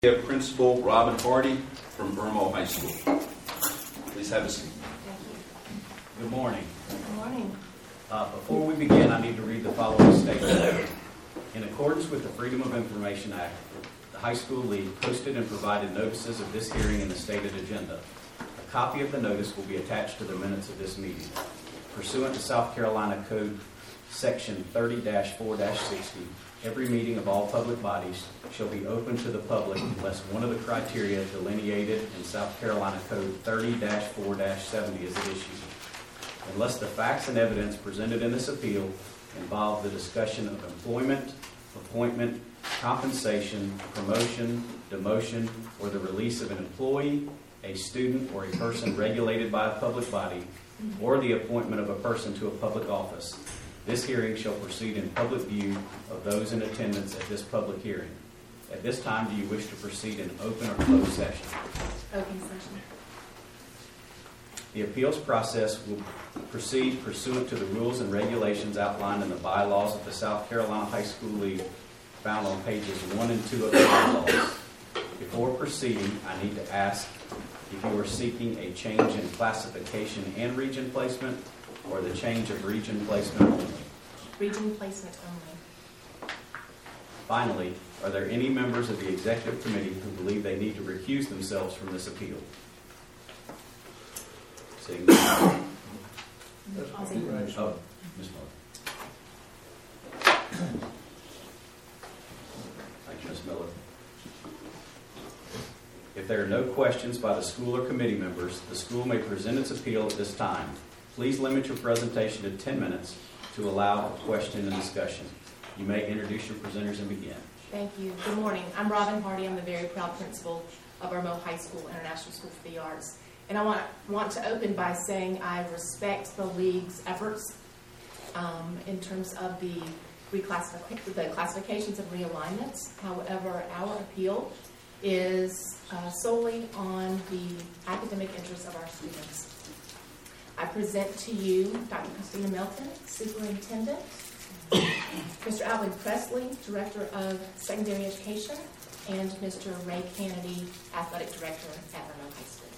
We have Principal Robin Hardy from Irmo High School. Please have a seat. Thank you. Good morning. Good morning. Before we begin, I need to read the following statement. In accordance with the Freedom of Information Act, the High School League posted and provided notices of this hearing in the stated agenda. A copy of the notice will be attached to the minutes of this meeting. Pursuant to South Carolina Code Section 30-4-60, every meeting of all public bodies shall be open to the public unless one of the criteria delineated in South Carolina Code 30-4-70 is at issue. Unless the facts and evidence presented in this appeal involve the discussion of employment, appointment, compensation, promotion, demotion, or the release of an employee, a student, or a person regulated by a public body, or the appointment of a person to a public office, this hearing shall proceed in public view of those in attendance at this public hearing. At this time, do you wish to proceed in open or closed session? Open session. The appeals process will proceed pursuant to the rules and regulations outlined in the bylaws of the South Carolina High School League, found on pages 1 and 2 of the bylaws. Before proceeding, I need to ask if you are seeking a change in classification and region placement, or the change of region placement only. Region placement only. Finally, are there any members of the executive committee who believe they need to recuse themselves from this appeal? Seeing none. Oh, Ms. Miller. Thank you, Ms. Miller. If there are no questions by the school or committee members, the school may present its appeal at this time. Please limit your presentation to 10 minutes to allow a question and discussion. You may introduce your presenters and begin. Thank you. Good morning. I'm Robin Hardy. I'm the very proud principal of Irmo High School, International School for the Arts. And I want to open by saying I respect the League's efforts in terms of the classifications and realignments. However, our appeal is solely on the academic interests of our students. I present to you Dr. Christina Melton, Superintendent, Mr. Alvin Presley, Director of Secondary Education, and Mr. Ray Kennedy, Athletic Director at Irmo High School.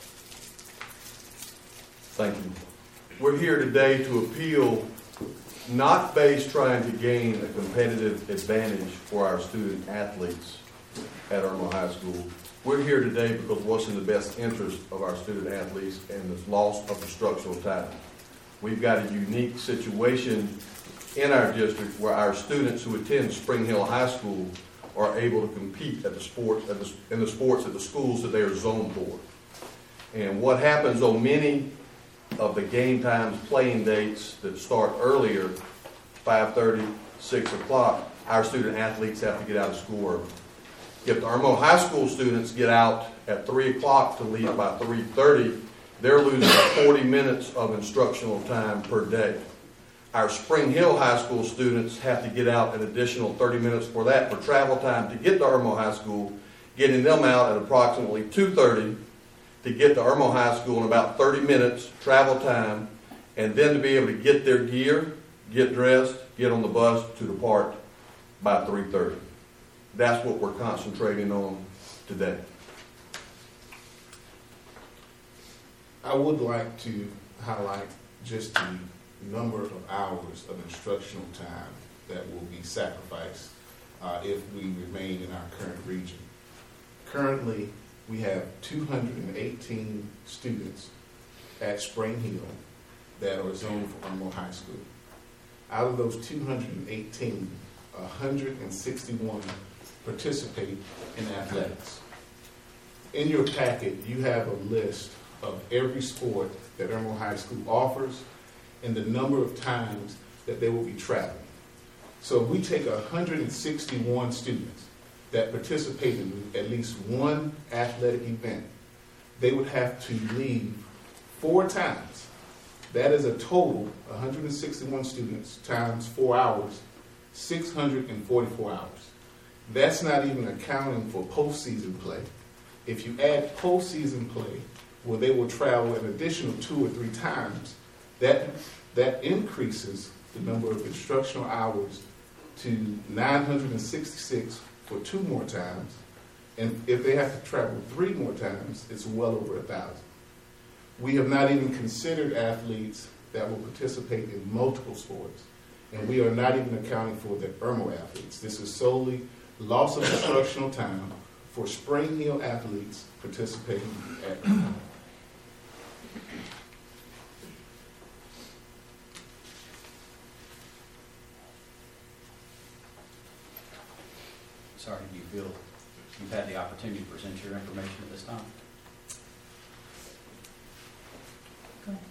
Thank you. We're here today to appeal, not based trying to gain a competitive advantage for our student athletes at Irmo High School. We're here today because what's in the best interest of our student athletes and the loss of instructional time. We've got a unique situation in our district where our students who attend Spring Hill High School are able to compete at the sports at the schools that they are zoned for. And what happens on many of the game times, playing dates that start earlier, 5:30, 6 o'clock, our student athletes have to get out of school early. If the Irmo High School students get out at 3 o'clock to leave by 3:30, they're losing 40 minutes of instructional time per day. Our Spring Hill High School students have to get out an additional 30 minutes for that for travel time to get to Irmo High School, getting them out at approximately 2:30 to get to Irmo High School in about 30 minutes travel time, and then to be able to get their gear, get dressed, get on the bus to depart by 3:30. That's what we're concentrating on today. I would like to highlight just the number of hours of instructional time that will be sacrificed if we remain in our current region. Currently, we have 218 students at Spring Hill that are zoned for Irmo High School. Out of those 218, 161 participate in athletics. In your packet, you have a list of every sport that Irmo High School offers and the number of times that they will be traveling. So if we take 161 students that participate in at least one athletic event, they would have to leave 4 times. That is a total, 161 students times 4 hours, 644 hours. That's not even accounting for postseason play. If you add postseason play, where they will travel an additional 2 or 3 times, that increases the number of instructional hours to 966 for 2 more times, And if they have to travel 3 more times, it's well over 1,000. We have not even considered athletes that will participate in multiple sports. And we are not even accounting for the ERMO athletes. This is solely loss of instructional time for Spring Hill athletes participating at Sorry, do you feel you've had the opportunity to present your information at this time? Go ahead.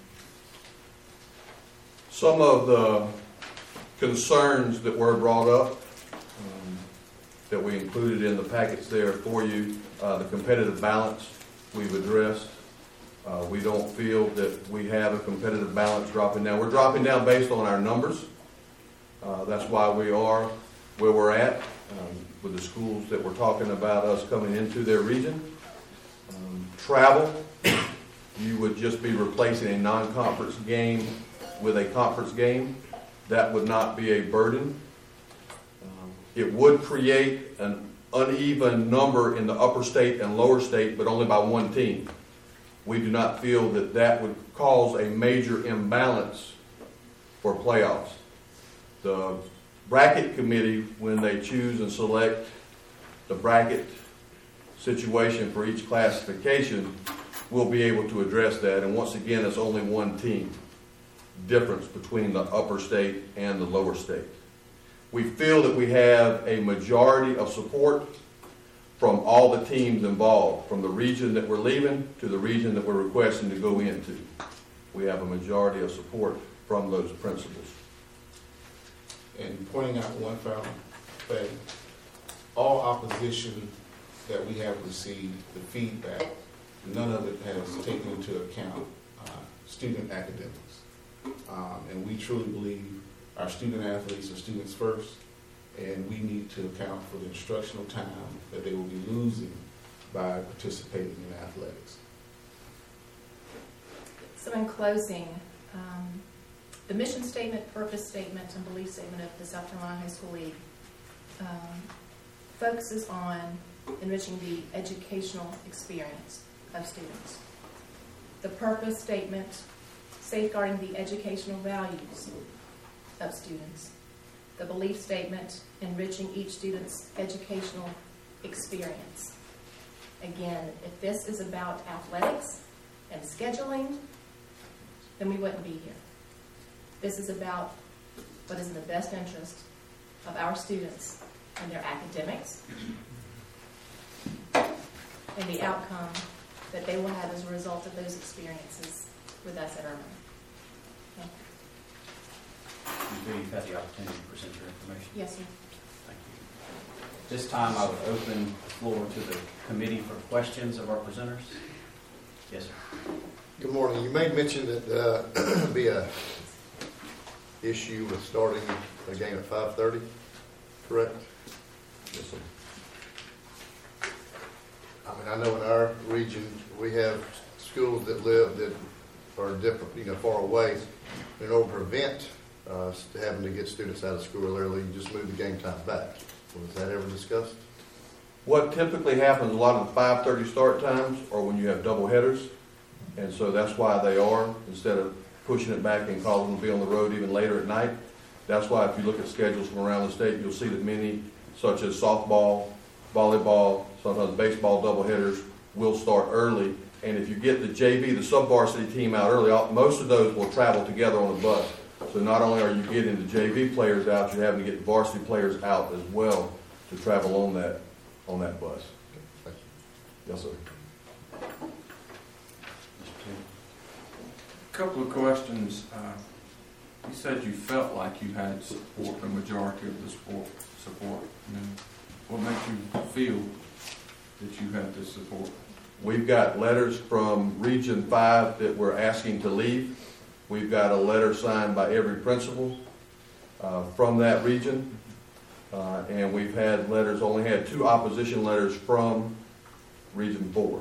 Some of the concerns that were brought up that we included in the packets there for you, the competitive balance we've addressed. We don't feel that we have a competitive balance dropping down. We're dropping down based on our numbers. That's why we are where we're at with the schools that we're talking about us coming into their region. Travel, you would just be replacing a non-conference game with a conference game. That would not be a burden. It would create an uneven number in the upper state and lower state, but only by 1 team. We do not feel that that would cause a major imbalance for playoffs. The bracket committee, when they choose and select the bracket situation for each classification, will be able to address that. And once again, it's only 1 team difference between the upper state and the lower state. We feel that we have a majority of support from all the teams involved, from the region that we're leaving to the region that we're requesting to go into. We have a majority of support from those principals. And pointing out one final thing, all opposition that we have received, the feedback, none of it has taken into account student academics. And we truly believe our student athletes are students first, and we need to account for the instructional time that they will be losing by participating in athletics. So in closing, the mission statement, purpose statement, and belief statement of the South Carolina High School League focuses on enriching the educational experience of students. The purpose statement, safeguarding the educational values of students. The belief statement, enriching each student's educational experience. Again, if this is about athletics and scheduling, then we wouldn't be here. This is about what is in the best interest of our students and their academics and the outcome that they will have as a result of those experiences with us at Irvine. Thank you. You feel you've had the opportunity to present your information? Yes, sir. Thank you. This time I would open the floor to the committee for questions of our presenters. Yes, sir. Good morning. You made mention that there'd be a issue with starting a game at 5:30, correct? Yes, sir. I mean, I know in our region, we have schools that are different, far away. In order to prevent having to get students out of school early, you just move the game time back. Was that ever discussed? What typically happens, a lot of the 5:30 start times are when you have double headers, and so that's why they are, instead of pushing it back and causing them to be on the road even later at night. That's why if you look at schedules from around the state, you'll see that many, such as softball, volleyball, sometimes baseball doubleheaders, will start early. And if you get the JV, the sub-varsity team out early, most of those will travel together on a bus. So not only are you getting the JV players out, you're having to get the varsity players out as well to travel on that bus. Thank you. Yes, sir. Couple of questions. You said you felt like you had support, the majority of the support. What makes you feel that you had this support? We've got letters from Region 5 that we're asking to leave. We've got a letter signed by every principal from that region. And we've had letters, only had 2 opposition letters from Region 4.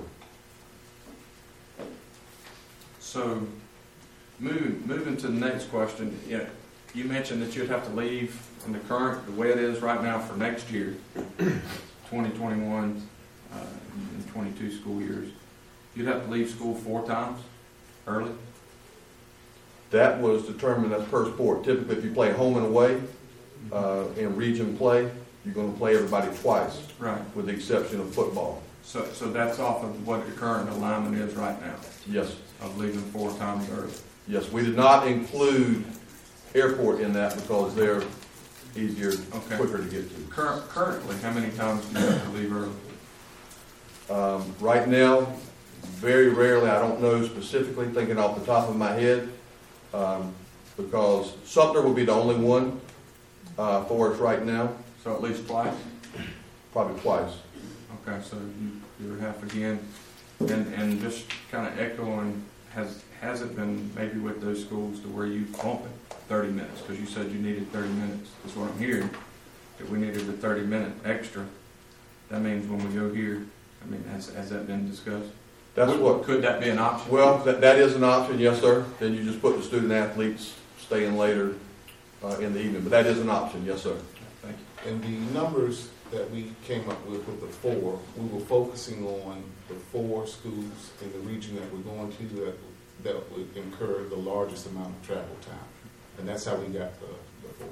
So, moving to the next question, you mentioned that you'd have to leave in the way it is right now for next year, 2021. in 22 school years, you'd have to leave school 4 times early? That was determined as per sport. Typically, if you play home and away, in region play, you're gonna play everybody twice, Right. with the exception of football. So that's off of what the current alignment is right now, Yes, of leaving 4 times early. yes, we did not include airport in that because they're easier, Okay. quicker to get to. Currently, how many times do you have to leave early? Right now, very rarely, I don't know specifically, thinking off the top of my head, because Sumter will be the only one for us right now, So at least twice? probably twice. Okay, so you're half again. And just kind of echoing, has it been maybe with those schools to where you bump it 30 minutes? Because you said you needed 30 minutes, is what I'm hearing, that we needed a 30-minute extra. That means when we go here, I mean, has that been discussed? That's what, Could that be an option? well, that is an option, yes, sir. Then you just put the student athletes staying later in the evening, but that is an option, yes, sir. Thank you. And the numbers that we came up with the 4, we were focusing on the 4 schools in the region that we're going to that would incur the largest amount of travel time. And that's how we got the 4.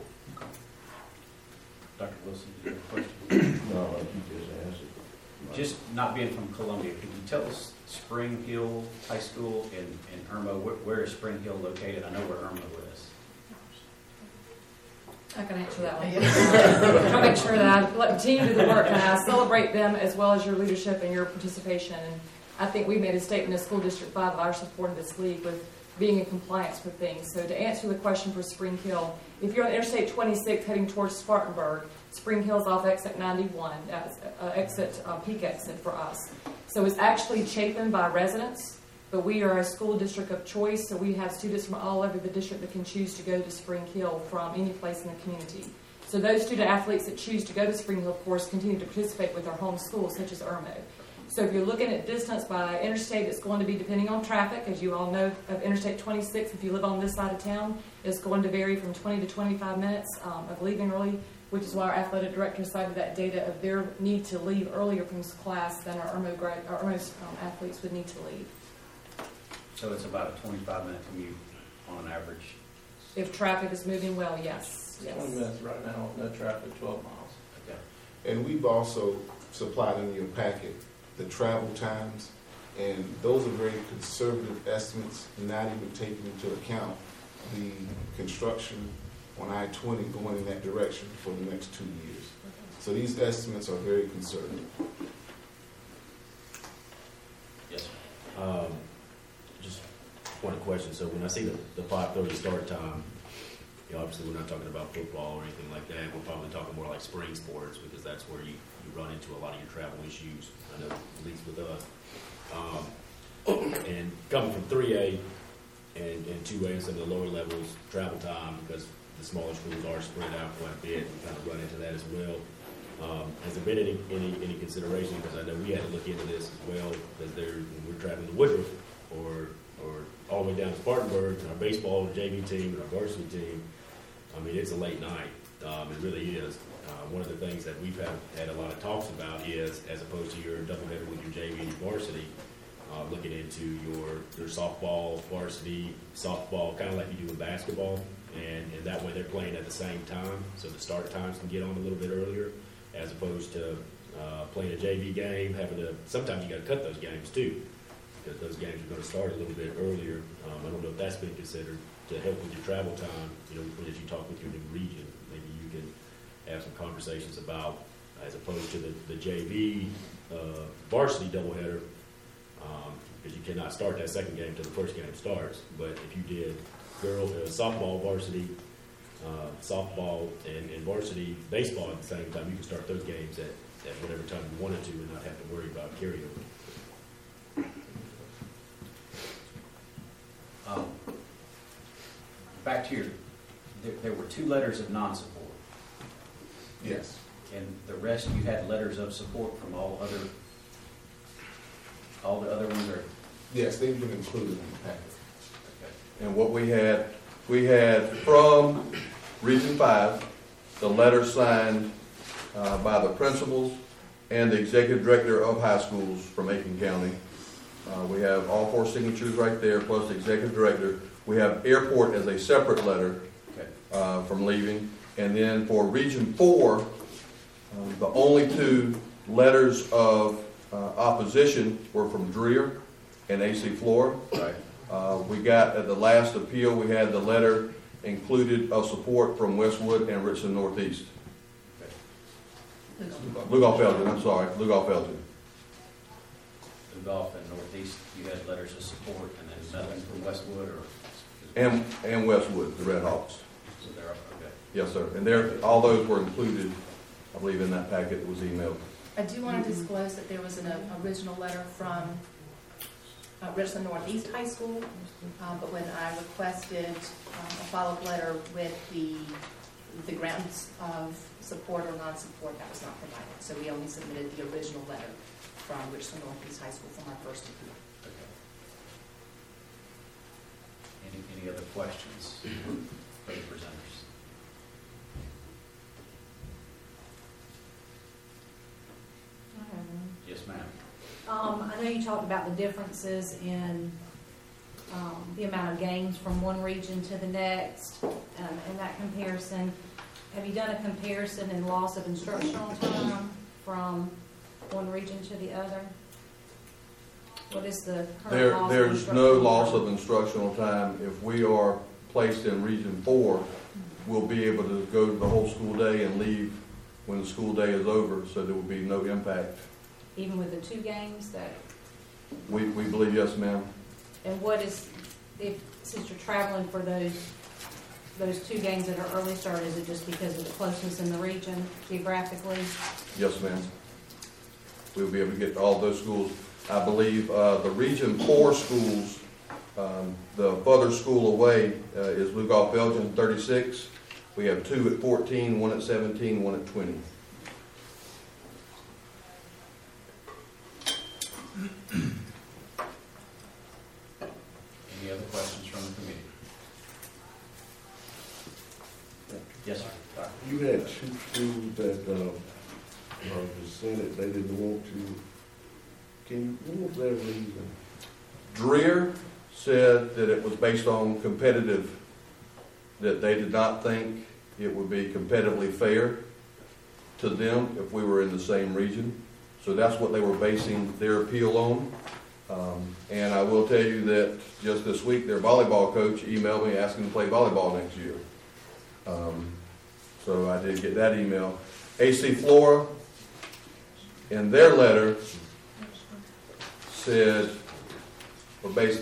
Dr. Wilson, do you have a question? No, like you just answered. Just not being from Columbia, could you tell us Spring Hill High School in Irmo, where is Spring Hill located? I know where Irmo is. I can answer that one. I'll make sure that I let the team do the work and I celebrate them as well as your leadership and your participation. And I think we made a statement as School District 5 of our support of this league with being in compliance with things. So to answer the question for Spring Hill, if you're on Interstate 26 heading towards Spartanburg, Spring Hill's off exit 91, that's peak exit for us. So it's actually Chapin by residents, but we are a school district of choice, so we have students from all over the district that can choose to go to Spring Hill from any place in the community. So those student athletes that choose to go to Spring Hill, of course, continue to participate with their home schools, such as Irmo. So if you're looking at distance by interstate, it's going to be depending on traffic. As you all know, of Interstate 26, if you live on this side of town, it's going to vary from 20 to 25 minutes of leaving early, which is why our athletic director cited that data of their need to leave earlier from class than our Irmo athletes would need to leave. So it's about a 25-minute commute on an average. If traffic is moving well, yes. 20 minutes right now, no traffic, 12 miles. Okay. And we've also supplied in your packet the travel times, and those are very conservative estimates, not even taking into account the construction on I-20 going in that direction for the next 2 years. So these estimates are very conservative. Yes. Just one question. So when I see the 5:30 start time, you know, obviously we're not talking about football or anything like that. We're probably talking more like spring sports because that's where you run into a lot of your travel issues. I know, at least with us. And coming from 3A and 2A and some of the lower levels, travel time, because the smaller schools are spread out quite a bit, we kind of run into that as well. Has there been any consideration, because I know we had to look into this as well, because when we're traveling to Woodruff or all the way down to Spartanburg, and our baseball JV team and our varsity team, I mean, it's a late night. It really is. One of the things that we've had a lot of talks about is, as opposed to your doubleheader with your JV and your varsity, looking into your softball, varsity, softball, kind of like you do in basketball, and that way they're playing at the same time, so the start times can get on a little bit earlier, as opposed to playing a JV game, sometimes you got to cut those games too, because those games are going to start a little bit earlier. I don't know if that's been considered to help with your travel time, as you talk with your new region. Maybe you can have some conversations about, as opposed to the JV varsity doubleheader, because you cannot start that second game until the first game starts. But if you did softball, varsity, softball, and varsity baseball at the same time, you can start those games at whatever time you wanted to and not have to worry about carryover. Back to there were 2 letters of non-support. Yes. And the rest, you had letters of support from all the other ones are? Yes, they've been included in the packet. And what we had from Region 5, the letter signed by the principals and the executive director of high schools from Aiken County. We have all 4 signatures right there, plus the executive director. We have airport as a separate letter from leaving. And then for Region 4, the only 2 letters of opposition were from Dreher and AC Flora. We got, at the last appeal, we had the letter included of support from Westwood and Richland Northeast. Lugoff Elgin, I'm sorry, Lugoff Elgin. Lugoff and Northeast, you had letters of support, and then nothing from Westwood, or? And Westwood, the Red Hawks. So they're, okay. Yes, sir. And all those were included, I believe, in that packet that was emailed. I do want to disclose that there was an original letter from Richland Northeast High School, but when I requested a follow-up letter with the grounds of support or non-support, that was not provided. So we only submitted the original letter from Richland Northeast High School from our first appeal. Okay. Any other questions for the presenters? Yes, ma'am. I know you talked about the differences in the amount of games from one region to the next, and that comparison. Have you done a comparison in loss of instructional time from one region to the other? What is the current loss of There's instructional no time? loss of instructional time. If we are placed in Region 4, we'll be able to go to the whole school day and leave when the school day is over, so there will be no impact. Even with the 2 games that, We believe, yes, ma'am. and what is, since you're traveling for those 2 games that are early start, is it just because of the closeness in the region geographically? Yes, ma'am. We'll be able to get to all those schools. I believe the Region 4 schools, the further school away is Lugoff Elgin, 36. We have 2 at 14, 1 at 17, 1 at 20. Any other questions from the committee? Yes, sir. You had 2 schools that presented, they didn't want to. What was their reason? Dreher said that it was based on competitive, that they did not think it would be competitively fair to them if we were in the same region. So that's what they were basing their appeal on. And I will tell you that just this week, their volleyball coach emailed me asking to play volleyball next year. So I did get that email. AC Flora, in their letter, said, well, basically,